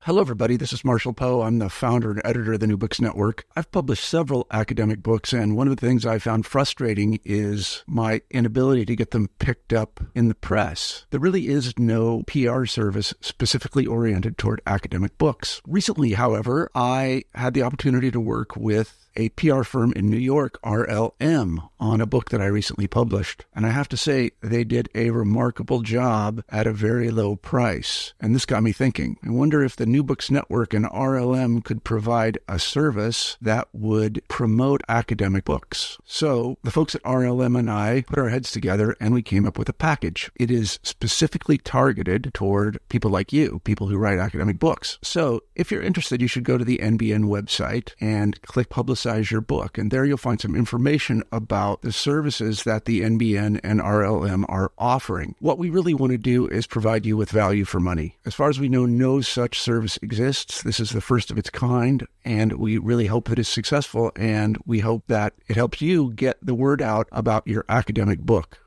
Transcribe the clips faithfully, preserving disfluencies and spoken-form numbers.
Hello, everybody. This is Marshall Poe. I'm the founder and editor of the New Books Network. I've published several academic books, and one of the things I found frustrating is my inability to get them picked up in the press. There really is no P R service specifically oriented toward academic books. Recently, however, I had the opportunity to work with a P R firm in New York, R L M, on a book that I recently published. And I have to say, they did a remarkable job at a very low price. And this got me thinking. I wonder if the New Books Network and R L M could provide a service that would promote academic books. So the folks at R L M and I put our heads together and we came up with a package. It is specifically targeted toward people like you, people who write academic books. So if you're interested, you should go to the N B N website and click Publicize your book. And there you'll find some information about the services that the N B N and R L M are offering. What we really want to do is provide you with value for money. As far as we know, no such service exists. This is the first of its kind, and we really hope that it's successful, and we hope that it helps you get the word out about your academic book.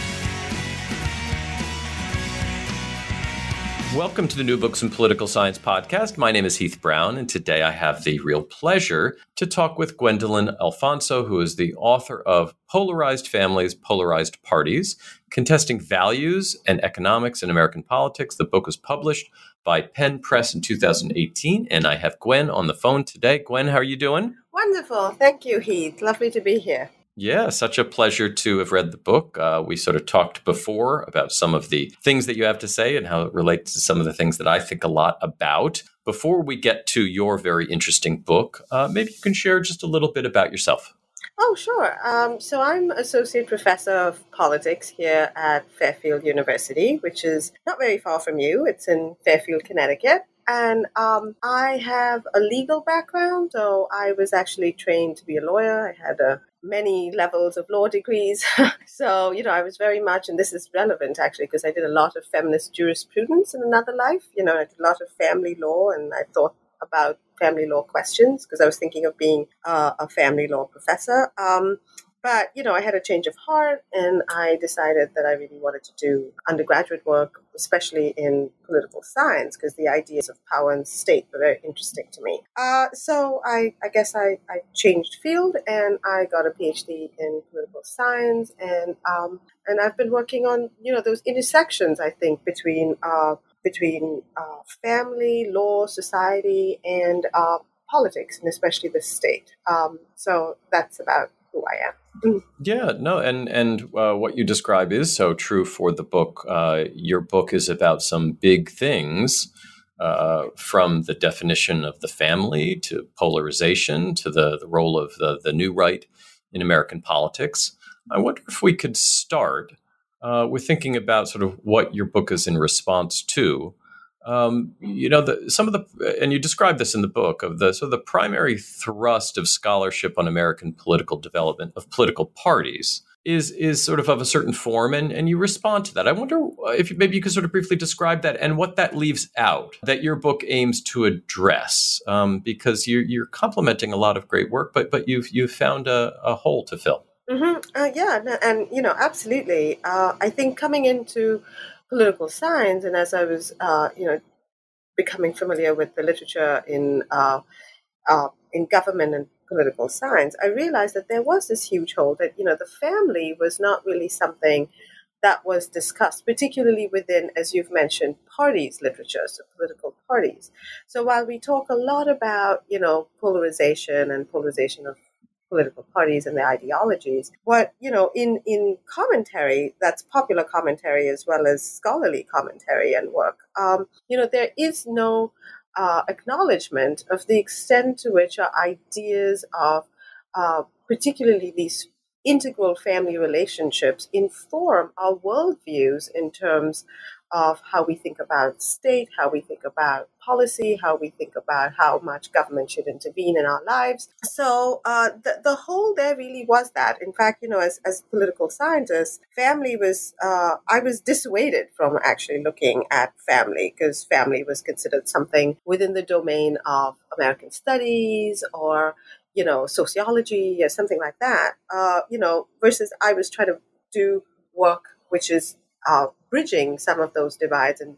Welcome to the New Books in Political Science podcast. My name is Heath Brown, and today I have the real pleasure to talk with Gwendolyn Alfonso, who is the author of Polarized Families, Polarized Parties, Contesting Values and Economics in American Politics. The book was published by Penn Press in two thousand eighteen, and I have Gwen on the phone today. Gwen, how are you doing? Wonderful. Thank you, Heath. Lovely to be here. Yeah, such a pleasure to have read the book. Uh, we sort of talked before about some of the things that you have to say and how it relates to some of the things that I think a lot about. Before we get to your very interesting book, uh, maybe you can share just a little bit about yourself. Oh, sure. Um, so I'm Associate Professor of Politics here at Fairfield University, which is not very far from you. It's in Fairfield, Connecticut. And um, I have a legal background, so I was actually trained to be a lawyer. I had a many levels of law degrees. So, you know, I was very much, and this is relevant actually, because I did a lot of feminist jurisprudence in another life. You know, I did a lot of family law, and I thought about family law questions because I was thinking of being uh, a family law professor. Um, but, you know, I had a change of heart, and I decided that I really wanted to do undergraduate work, especially in political science, because the ideas of power and state were very interesting to me. Uh, so I, I guess I, I changed field, and I got a PhD in political science, and um, and I've been working on, you know, those intersections, I think, between uh, between uh, family, law, society, and uh, politics, and especially the state. Um, so that's about who I am. Yeah, no, and and uh, what you describe is so true for the book. Uh, your book is about some big things, uh, from the definition of the family to polarization to the, the role of the, the new right in American politics. I wonder if we could start uh, with thinking about sort of what your book is in response to. Um, you know, the, some of the, and you describe this in the book, of the so the primary thrust of scholarship on American political development of political parties is is sort of of a certain form, and, and you respond to that. I wonder if you, maybe you could sort of briefly describe that and what that leaves out that your book aims to address, um, because you're you're complementing a lot of great work, but but you've you've found a, a hole to fill. Mm-hmm. Uh, yeah, no, and you know, absolutely. Uh, I think coming into political science, and as I was, uh, you know, becoming familiar with the literature in uh, uh, in government and political science, I realized that there was this huge hole that, you know, the family was not really something that was discussed, particularly within, as you've mentioned, parties literature, so political parties. So while we talk a lot about, you know, polarization and polarization of political parties and their ideologies, what, you know, in, in commentary, that's popular commentary as well as scholarly commentary and work, um, you know, there is no uh, acknowledgement of the extent to which our ideas of uh, particularly these integral family relationships inform our worldviews in terms of how we think about state, how we think about policy, how we think about how much government should intervene in our lives. So uh, the, the whole there really was that. In fact, you know, as, as political scientists, family was, uh, I was dissuaded from actually looking at family because family was considered something within the domain of American studies or, you know, sociology or something like that, uh, you know, versus I was trying to do work which is uh, bridging some of those divides and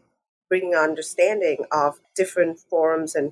bringing understanding of different forms and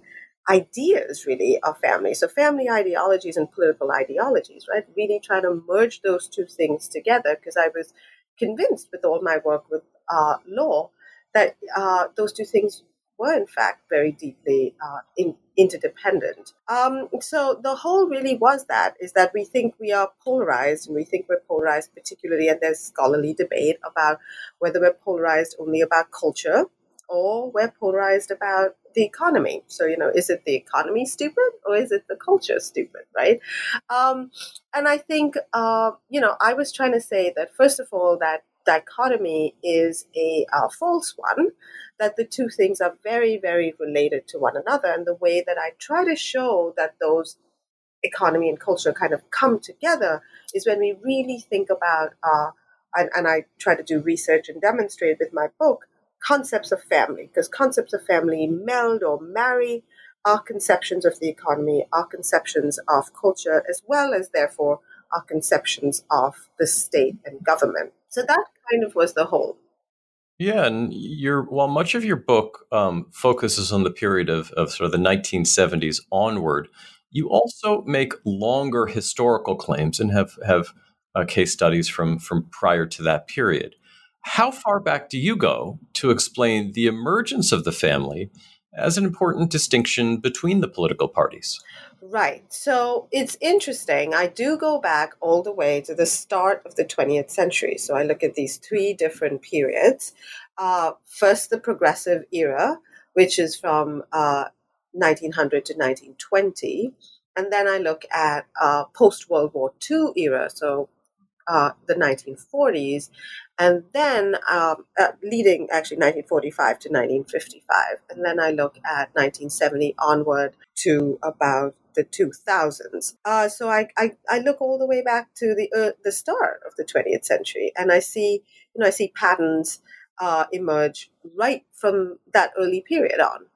ideas, really, of family. So family ideologies and political ideologies, right? Really trying to merge those two things together, because I was convinced with all my work with uh, law that uh, those two things were in fact very deeply uh, in, interdependent. Um, so the whole really was that, is that we think we are polarized, and we think we're polarized particularly, and there's scholarly debate about whether we're polarized only about culture or we're polarized about the economy. So, you know, is it the economy stupid or is it the culture stupid, right? Um, and I think, uh, you know, I was trying to say that, first of all, that dichotomy is a uh, false one, that the two things are very, very related to one another. And the way that I try to show that those economy and culture kind of come together is when we really think about, uh, and, and I try to do research and demonstrate with my book, concepts of family, because concepts of family meld or marry our conceptions of the economy, our conceptions of culture, as well as, therefore, our conceptions of the state and government. So that kind of was the whole. Yeah, and your while much of your book um, focuses on the period of, of sort of the nineteen seventies onward, you also make longer historical claims and have have uh, case studies from from prior to that period. How far back do you go to explain the emergence of the family as an important distinction between the political parties? Right. So it's interesting. I do go back all the way to the start of the twentieth century. So I look at these three different periods. Uh, first, the progressive era, which is from uh, nineteen hundred to nineteen twenty. And then I look at uh, post-World War Two era, so uh, the nineteen forties. And then um, uh, leading actually nineteen forty-five to nineteen fifty-five. And then I look at nineteen seventy onward to about the two thousands. Uh, so I, I, I look all the way back to the uh, the start of the twentieth century, and I see you know I see patterns uh, emerge right from that early period on.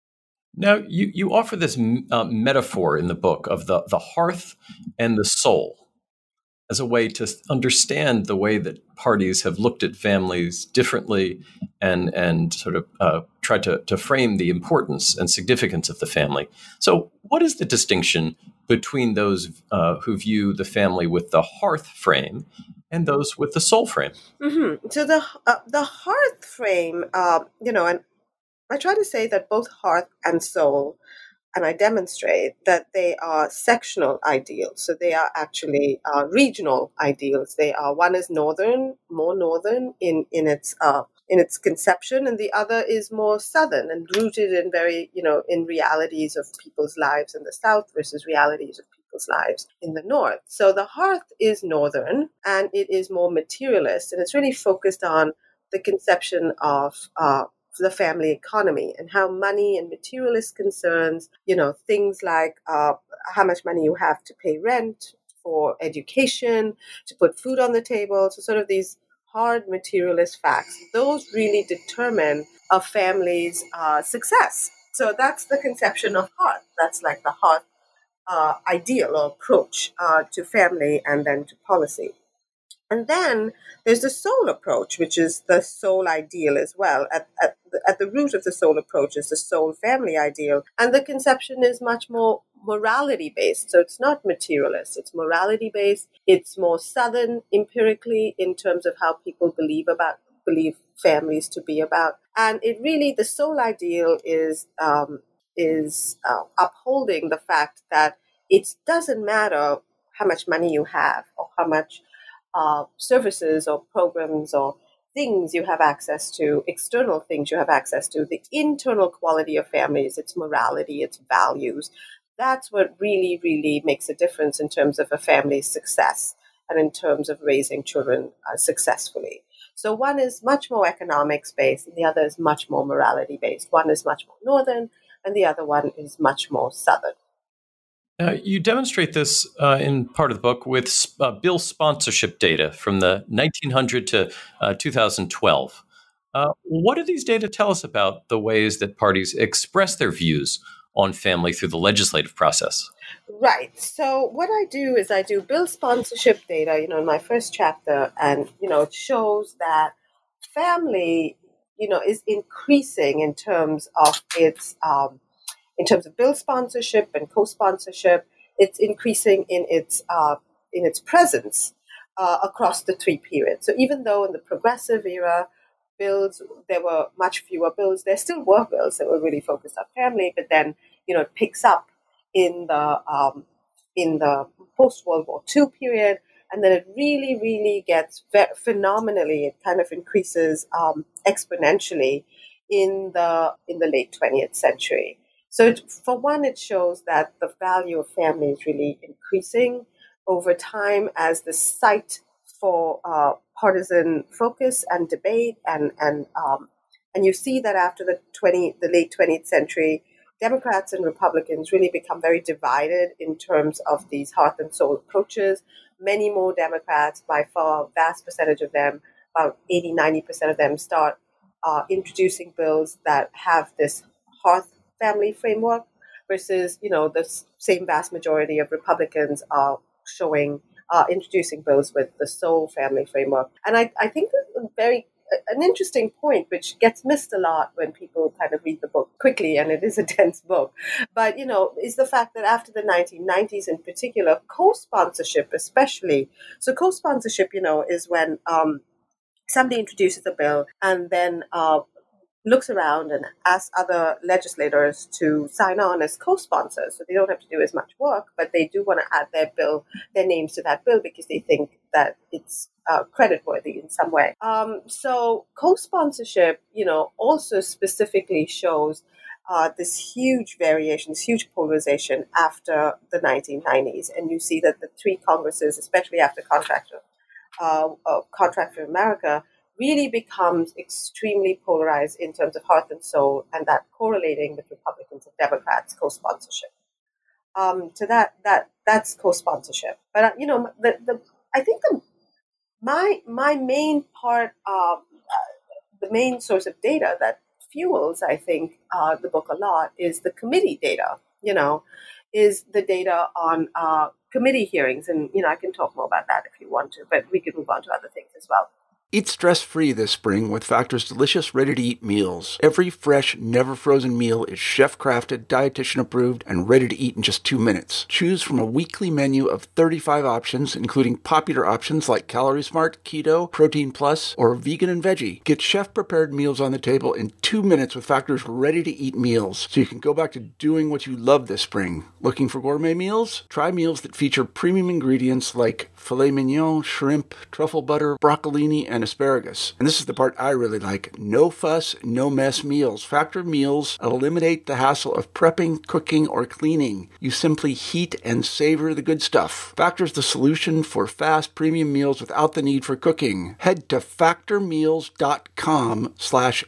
Now, you, you offer this uh, metaphor in the book of the, the hearth and the soul as a way to understand the way that parties have looked at families differently and and sort of uh, tried to, to frame the importance and significance of the family. So what is the distinction between those uh, who view the family with the hearth frame and those with the soul frame? Mm-hmm. So the uh, the hearth frame, uh, you know, and I try to say that both hearth and soul, and I demonstrate that they are sectional ideals. So they are actually uh, regional ideals. They are, one is northern, more northern in in its uh, in its conception, and the other is more southern and rooted in very you know in realities of people's lives in the south versus realities of people's lives in the north. So the hearth is northern, and it is more materialist, and it's really focused on the conception of uh, the family economy and how money and materialist concerns, you know, things like uh, how much money you have to pay rent, for education, to put food on the table. So sort of these hard materialist facts, those really determine a family's uh, success. So that's the conception of hearth. That's like the hearth uh, ideal or approach uh, to family and then to policy. And then there's the soul approach, which is the soul ideal as well. At, at, the, at the root of the soul approach is the soul family ideal. And the conception is much more morality based. So it's not materialist, it's morality based. It's more southern empirically in terms of how people believe about believe families to be about. And it really, the soul ideal is um, is uh, upholding the fact that it doesn't matter how much money you have or how much Uh, services or programs or things you have access to, external things you have access to, the internal quality of families, its morality, its values. That's what really, really makes a difference in terms of a family's success and in terms of raising children uh, successfully. So one is much more economics based and the other is much more morality based. One is much more northern and the other one is much more southern. Uh, you demonstrate this uh, in part of the book with uh, bill sponsorship data from the nineteen hundred to uh, two thousand twelve. Uh, what do these data tell us about the ways that parties express their views on family through the legislative process? Right. So what I do is I do bill sponsorship data, you know, in my first chapter, and, you know, it shows that family you know, is increasing in terms of its um, in terms of bill sponsorship and co-sponsorship. It's increasing in its uh, in its presence uh, across the three periods. So even though in the progressive era, bills, there were much fewer bills, there still were bills that were really focused on family, but then, you know, it picks up in the um, in the post-World War Two period, and then it really, really gets ve- phenomenally, it kind of increases um, exponentially in the in the late twentieth century. So it, for one, it shows that the value of family is really increasing over time as the site for uh, partisan focus and debate, and and um, and you see that after the twenty the late twentieth century, Democrats and Republicans really become very divided in terms of these heart and soul approaches. Many more Democrats, by far, a vast percentage of them, about eighty, ninety percent of them, start uh, introducing bills that have this hearth family framework, versus, you know, the same vast majority of Republicans are showing, uh, introducing bills with the soul family framework. And I, I think that's a very an interesting point, which gets missed a lot when people kind of read the book quickly, and it is a dense book. But, you know, is the fact that after the nineteen nineties in particular, co-sponsorship especially, so co-sponsorship, you know, is when um, somebody introduces a bill and then uh, looks around and asks other legislators to sign on as co-sponsors. So they don't have to do as much work, but they do want to add their bill, their names to that bill, because they think that it's uh, creditworthy in some way. Um, so co-sponsorship, you know, also specifically shows uh, this huge variation, this huge polarization after the nineteen nineties. And you see that the three Congresses, especially after Contract, uh, uh, Contract for America, really becomes extremely polarized in terms of heart and soul, and that correlating with Republicans and Democrats co-sponsorship. Um, so that that that's co-sponsorship. But uh, you know, the the I think the my my main part, of, uh, the main source of data that fuels, I think, uh, the book a lot is the committee data. You know, is the data on uh, committee hearings, and you know, I can talk more about that if you want to, but we can move on to other things as well. Eat stress-free this spring with Factor's delicious, ready-to-eat meals. Every fresh, never-frozen meal is chef-crafted, dietitian-approved, and ready to eat in just two minutes. Choose from a weekly menu of thirty-five options, including popular options like Calorie Smart, Keto, Protein Plus, or Vegan and Veggie. Get chef-prepared meals on the table in two minutes with Factor's ready-to-eat meals, so you can go back to doing what you love this spring. Looking for gourmet meals? Try meals that feature premium ingredients like filet mignon, shrimp, truffle butter, broccolini, and asparagus. And this is the part I really like. No fuss, no mess meals. Factor meals eliminate the hassle of prepping, cooking, or cleaning. You simply heat and savor the good stuff. Factor's the solution for fast premium meals without the need for cooking. Head to factormeals.com slash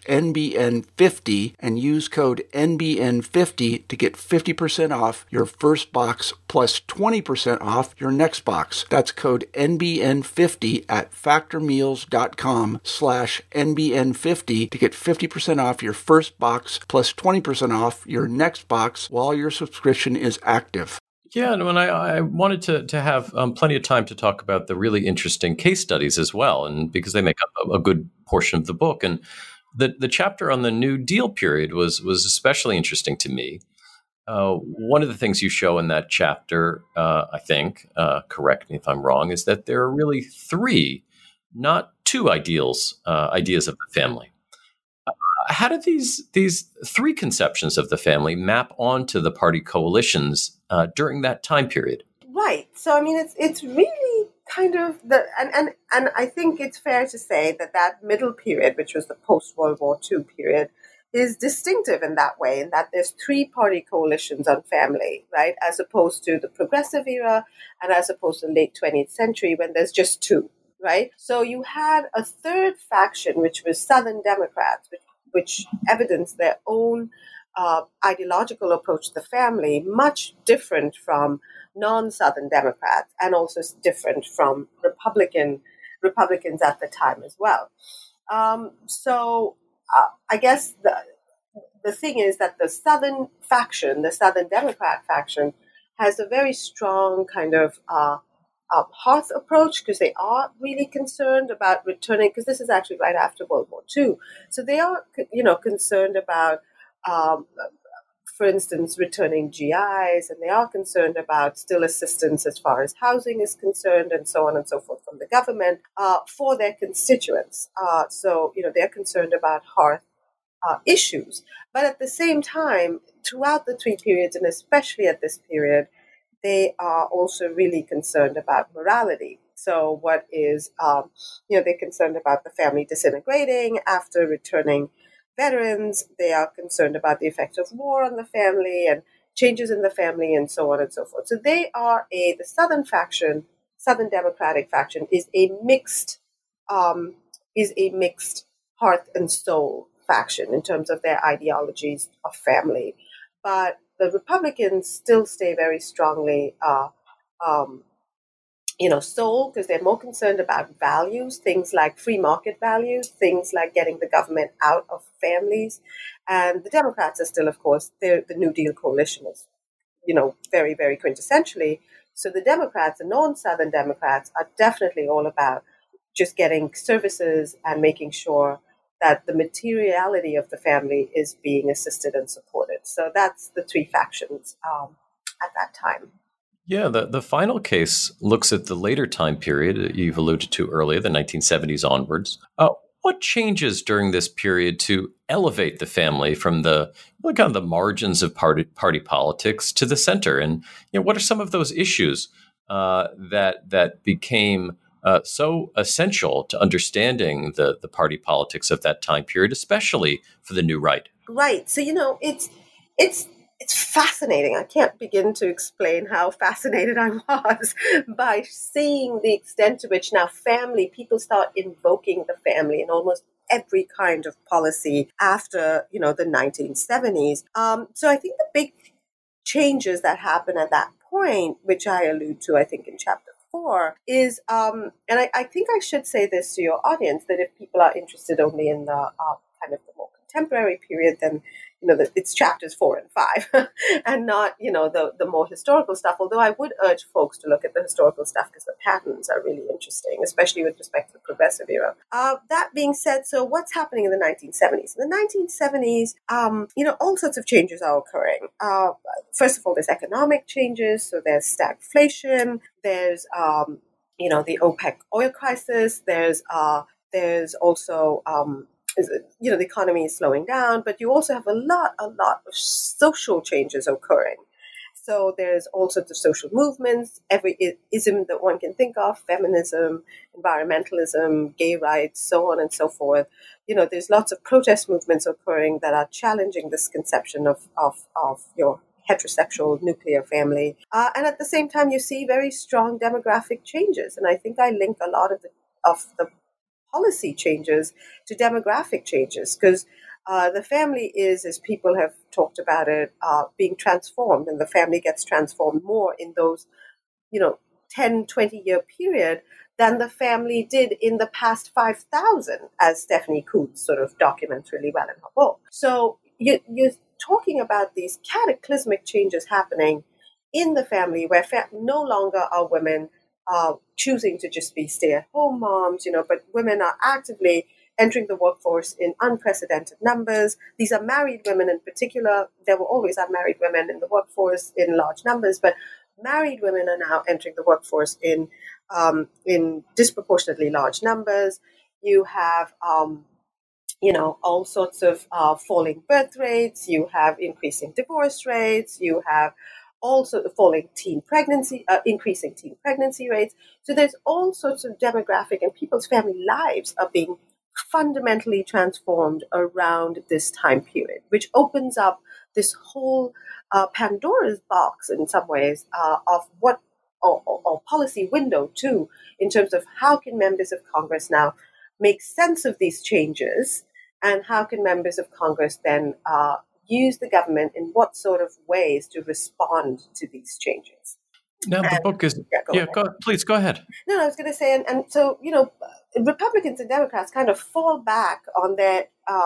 NBN50 and use code N B N fifty to get fifty percent off your first box plus twenty percent off your next box. That's code N B N fifty at factormeals.com slash N B N fifty to get fifty percent off your first box plus twenty percent off your next box while your subscription is active. Yeah, and when I, I wanted to to have um, plenty of time to talk about the really interesting case studies as well, and because they make up a, a good portion of the book. And the the chapter on the New Deal period was was especially interesting to me. Uh, one of the things you show in that chapter, uh, I think, uh, correct me if I'm wrong, is that there are really three, not two ideals, uh, ideas of the family. Uh, how do these these three conceptions of the family map onto the party coalitions uh, during that time period? Right. So I mean, it's it's really kind of the and and and I think it's fair to say that that middle period, which was the post World War Two period, is distinctive in that way, in that there's three party coalitions on family, right, as opposed to the progressive era and as opposed to the late twentieth century when there's just two. Right. So you had a third faction, which was Southern Democrats, which, which evidenced their own uh, ideological approach to the family, much different from non-Southern Democrats, and also different from Republican Republicans at the time as well. Um, so uh, I guess the the thing is that the Southern faction, the Southern Democrat faction, has a very strong kind of uh, um, hearth approach, because they are really concerned about returning, because this is actually right after World War Two. So they are, you know, concerned about, um, for instance, returning G Is, and they are concerned about still assistance as far as housing is concerned, and so on and so forth from the government uh, for their constituents. Uh, so, you know, they're concerned about hearth uh, issues. But at the same time, throughout the three periods, and especially at this period, they are also really concerned about morality. So what is, um, you know, they're concerned about the family disintegrating after returning veterans. They are concerned about the effects of war on the family and changes in the family and so on and so forth. So they are a, the Southern faction, Southern Democratic faction is a mixed, um, is a mixed heart and soul faction in terms of their ideologies of family. But the Republicans still stay very strongly, uh, um, you know, soul, because they're more concerned about values, things like free market values, things like getting the government out of families. And the Democrats are still, of course, the New Deal coalition is, you know, very, very quintessentially. So the Democrats, the non-Southern Democrats, are definitely all about just getting services and making sure that the materiality of the family is being assisted and supported. So that's the three factions um, at that time. Yeah, the, the final case looks at the later time period you've alluded to earlier, the nineteen seventies onwards. Uh, what changes during this period to elevate the family from the well, kind of the margins of party party politics to the center? And you know, what are some of those issues uh, that that became uh, so essential to understanding the the party politics of that time period, especially for the New Right? Right. So you know, it's it's. It's fascinating. I can't begin to explain how fascinated I was by seeing the extent to which now family, people start invoking the family in almost every kind of policy after, you know, the nineteen seventies. Um, so I think the big changes that happen at that point, which I allude to, I think, in chapter four, is, um, and I, I think I should say this to your audience, that if people are interested only in the uh, kind of the more contemporary period, then you know, the, it's chapters four and five and not, you know, the, the more historical stuff. Although I would urge folks to look at the historical stuff because the patterns are really interesting, especially with respect to the progressive era. Uh, that being said, so what's happening in the nineteen seventies? In the nineteen seventies, um, you know, all sorts of changes are occurring. Uh, first of all, there's economic changes. So there's stagflation. There's, um, you know, the OPEC oil crisis. There's, uh, there's also, um, you know, the economy is slowing down, but you also have a lot, a lot of social changes occurring. So there's all sorts of social movements, every ism that one can think of, feminism, environmentalism, gay rights, so on and so forth. You know, there's lots of protest movements occurring that are challenging this conception of, of, of your heterosexual nuclear family. Uh, and at the same time, you see very strong demographic changes. And I think I link a lot of the, of the policy changes to demographic changes, because uh, the family is, as people have talked about it, uh, being transformed, and the family gets transformed more in those, you know, ten, twenty year period than the family did in the past five thousand, as Stephanie Coontz sort of documents really well in her book. So you, you're talking about these cataclysmic changes happening in the family where fa- no longer are women Uh, choosing to just be stay-at-home moms, you know, but women are actively entering the workforce in unprecedented numbers. These are married women in particular. There were always unmarried women in the workforce in large numbers, but married women are now entering the workforce in um, in disproportionately large numbers. You have, um, you know, all sorts of uh, falling birth rates. You have increasing divorce rates. You have also the falling teen pregnancy, uh, increasing teen pregnancy rates. So there's all sorts of demographic, and people's family lives are being fundamentally transformed around this time period, which opens up this whole uh, Pandora's box in some ways uh, of what, or, or, or policy window too, in terms of how can members of Congress now make sense of these changes, and how can members of Congress then uh, use the government in what sort of ways to respond to these changes. Now, the and, book is, yeah, go yeah, go, please go ahead. No, no I was going to say, and, and so, you know, Republicans and Democrats kind of fall back on their uh,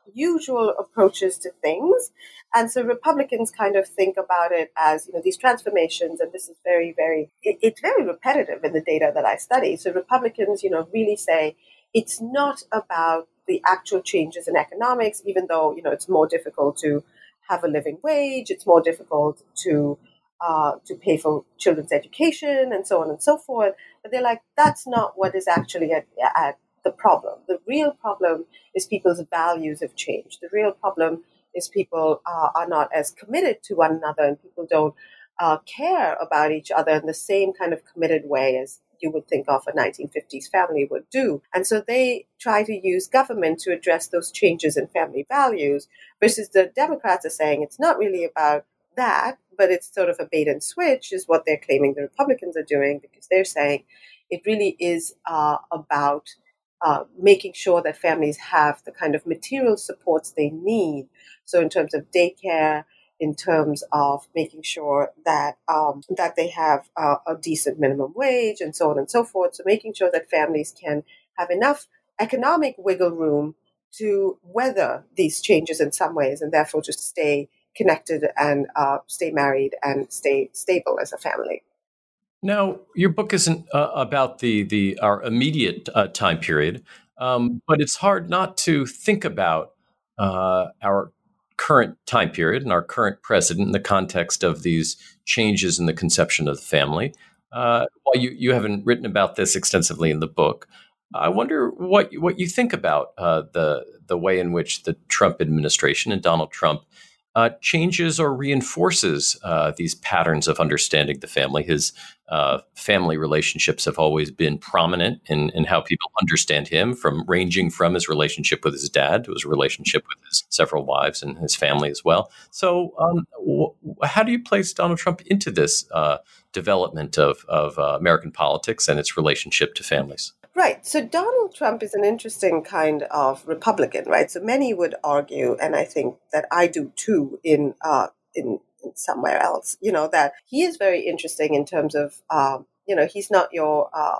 usual approaches to things. And so Republicans kind of think about it as, you know, these transformations, and this is very, very, it, it's very repetitive in the data that I study. So Republicans, you know, really say it's not about the actual changes in economics, even though, you know, it's more difficult to have a living wage, it's more difficult to uh, to pay for children's education and so on and so forth. But they're like, that's not what is actually at, at the problem. The real problem is people's values have changed. The real problem is people uh, are not as committed to one another, and people don't uh, care about each other in the same kind of committed way as you would think of a nineteen fifties family would do. And so they try to use government to address those changes in family values, versus the Democrats are saying it's not really about that, but it's sort of a bait and switch is what they're claiming the Republicans are doing, because they're saying it really is uh, about uh, making sure that families have the kind of material supports they need. So in terms of daycare, in terms of making sure that um, that they have uh, a decent minimum wage and so on and so forth. So making sure that families can have enough economic wiggle room to weather these changes in some ways, and therefore just stay connected and uh, stay married and stay stable as a family. Now, your book isn't uh, about the the our immediate uh, time period, um, but it's hard not to think about uh, our current time period and our current president in the context of these changes in the conception of the family. Uh, while you, you haven't written about this extensively in the book, I wonder what what you think about uh, the the way in which the Trump administration and Donald Trump uh, changes or reinforces uh, these patterns of understanding the family. His uh, family relationships have always been prominent in, in how people understand him, from ranging from his relationship with his dad to his relationship with his several wives and his family as well. So um, w- how do you place Donald Trump into this uh, development of, of uh, American politics and its relationship to families? Right. So Donald Trump is an interesting kind of Republican, right? So many would argue, and I think that I do too, in uh, in, in somewhere else, you know, that he is very interesting in terms of, um, you know, he's not your uh,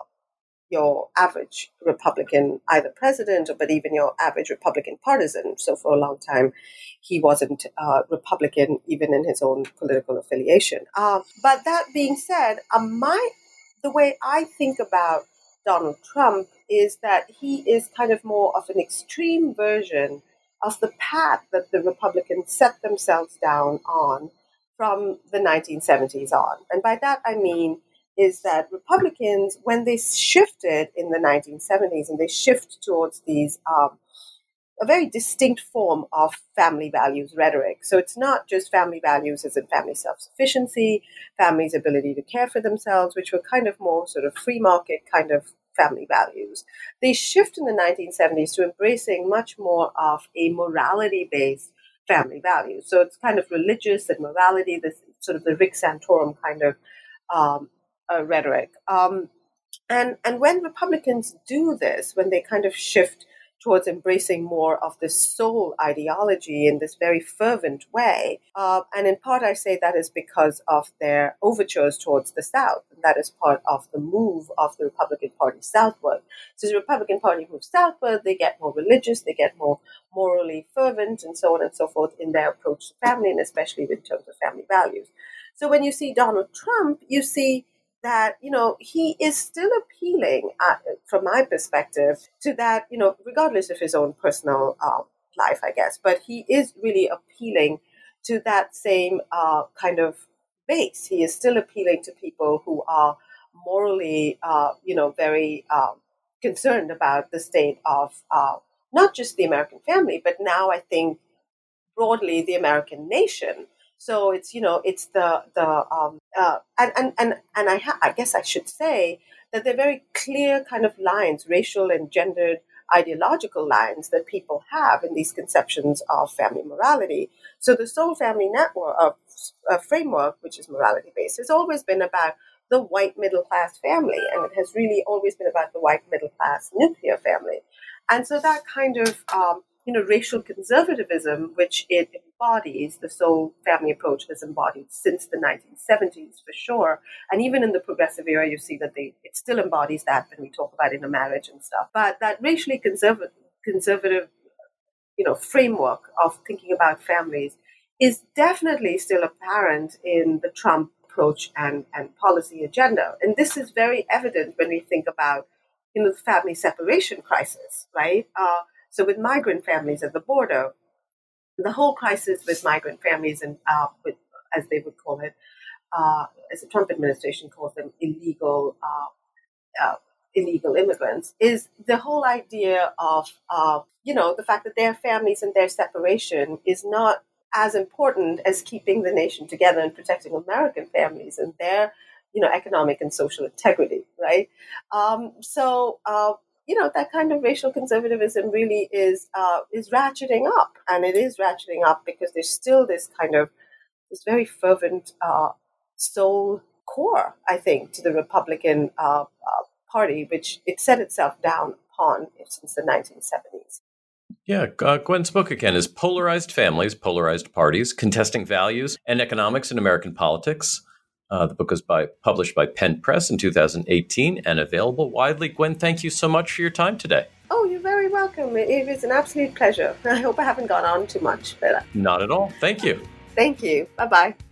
your average Republican, either president or but even your average Republican partisan. So for a long time, he wasn't uh, Republican even in his own political affiliation. Uh, but that being said, um, my the way I think about Donald Trump is that he is kind of more of an extreme version of the path that the Republicans set themselves down on from the nineteen seventies on. And by that I mean is that Republicans, when they shifted in the nineteen seventies and they shift towards these um, a very distinct form of family values rhetoric. So it's not just family values as in family self-sufficiency, family's ability to care for themselves, which were kind of more sort of free market kind of family values. They shift in the nineteen seventies to embracing much more of a morality-based family values. So it's kind of religious and morality, this sort of the Rick Santorum kind of um, uh, rhetoric. Um, and, and when Republicans do this, when they kind of shift towards embracing more of this soul ideology in this very fervent way. Uh, and in part, I say that is because of their overtures towards the South. And that is part of the move of the Republican Party southward. So as the Republican Party moves southward, they get more religious, they get more morally fervent, and so on and so forth in their approach to family, and especially in terms of family values. So when you see Donald Trump, you see that, you know, he is still appealing, uh, from my perspective, to that, you know, regardless of his own personal uh, life, I guess, but he is really appealing to that same uh, kind of base. He is still appealing to people who are morally, uh, you know, very uh, concerned about the state of uh, not just the American family, but now I think broadly the American nation. So it's, you know, it's the the um, uh, and and and and I ha- I guess I should say that they're very clear kind of lines, racial and gendered ideological lines that people have in these conceptions of family morality. So the Soul Family Network uh, uh, framework, which is morality based, has always been about the white middle class family, and it has really always been about the white middle class nuclear family. And so that kind of um, you know, racial conservatism, which it embodies, the Soul Family approach has embodied since the nineteen seventies for sure. And even in the progressive era, you see that they it still embodies that when we talk about intermarriage and stuff. But that racially conservative, conservative you know, framework of thinking about families is definitely still apparent in the Trump approach and, and policy agenda. And this is very evident when we think about, you know, the family separation crisis, right? Uh, so with migrant families at the border, the whole crisis with migrant families and uh, with, as they would call it, uh, as the Trump administration calls them, illegal uh, uh, illegal immigrants, is the whole idea of, uh, you know, the fact that their families and their separation is not as important as keeping the nation together and protecting American families and their, you know, economic and social integrity, right? Um, so, uh, you know, that kind of racial conservatism really is uh, is ratcheting up, and it is ratcheting up because there's still this kind of this very fervent uh, soul core, I think, to the Republican uh, uh, Party, which it set itself down upon since the nineteen seventies. Yeah, uh, Gwen's book again is Polarized Families, Polarized Parties, Contesting Values and Economics in American Politics. Uh, the book was by published by Penn Press in two thousand eighteen and available widely. Gwen, thank you so much for your time today. Oh, you're very welcome. It was an absolute pleasure. I hope I haven't gone on too much. But Not at all. Thank you. Thank you. Bye-bye.